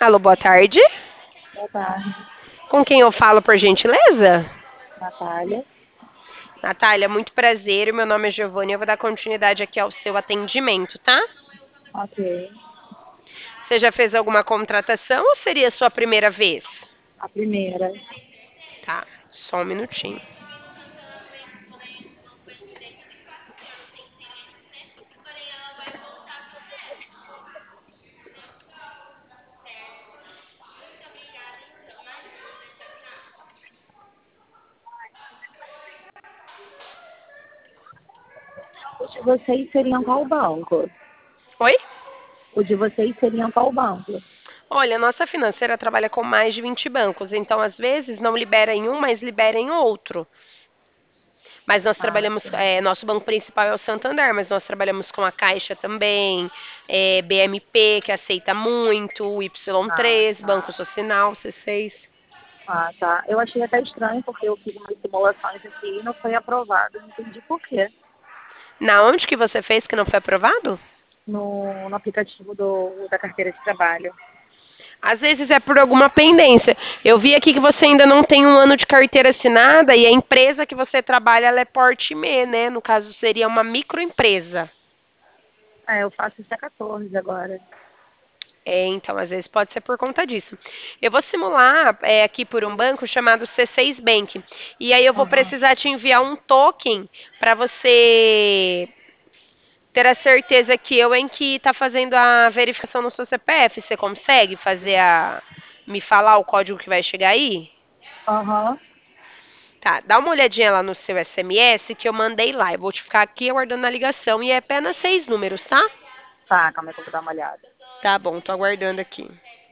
Alô, boa tarde. Boa tarde, Com quem eu falo, por gentileza? Natália. Natália, muito prazer. Meu nome é Giovanni. Eu vou dar continuidade aqui ao seu atendimento, tá? Ok. Você já fez alguma contratação ou seria a sua primeira vez? A primeira. Tá, só um minutinho. O de vocês seriam qual banco? Oi? O de vocês seriam qual banco? Olha, a nossa financeira trabalha com mais de 20 bancos, então às vezes não libera em um, mas libera em outro. Mas nós Ah, trabalhamos, sim. nosso banco principal é o Santander, mas nós trabalhamos com a Caixa também, BMP, que aceita muito, o Ah, Y3, Banco tá. Social, C6. Ah, tá. Eu achei até estranho porque eu fiz umas simulações aqui e não foi aprovado. Não entendi por quê. Na onde que você fez que não foi aprovado? No aplicativo da carteira de trabalho. Às vezes é por alguma pendência. Eu vi aqui que você ainda não tem um ano de carteira assinada e a empresa que você trabalha ela é porte me, né? No caso seria uma microempresa. É, eu faço isso a 14 agora. Então, às vezes pode ser por conta disso. Eu vou simular aqui por um banco chamado C6 Bank. E aí eu vou Aham. precisar te enviar um token para você ter a certeza que eu em que está fazendo a verificação no seu CPF. Você consegue fazer me falar o código que vai chegar aí? Aham. Tá, dá uma olhadinha lá no seu SMS que eu mandei lá. Eu vou te ficar aqui aguardando a ligação e é apenas 6 números, tá? Tá, calma aí que eu vou dar uma olhada. Tá bom, tô aguardando aqui.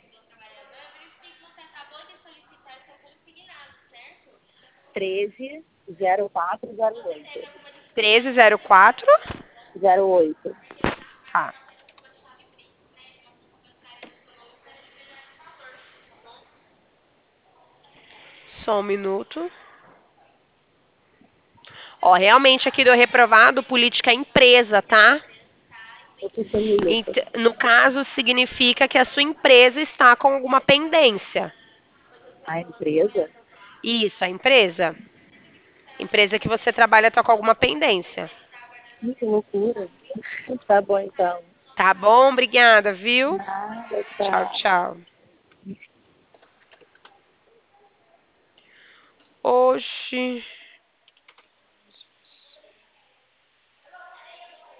130408. 1304. 08. Tá. Só um minuto. Ó, realmente aqui deu reprovado política empresa, tá? O que seria isso? No caso, significa que a sua empresa está com alguma pendência. A empresa? Isso, a empresa. Empresa que você trabalha está com alguma pendência. Que loucura. Tá bom, então. Tá bom? Obrigada, viu? Nada, Tchau, tá. tchau. Oxi.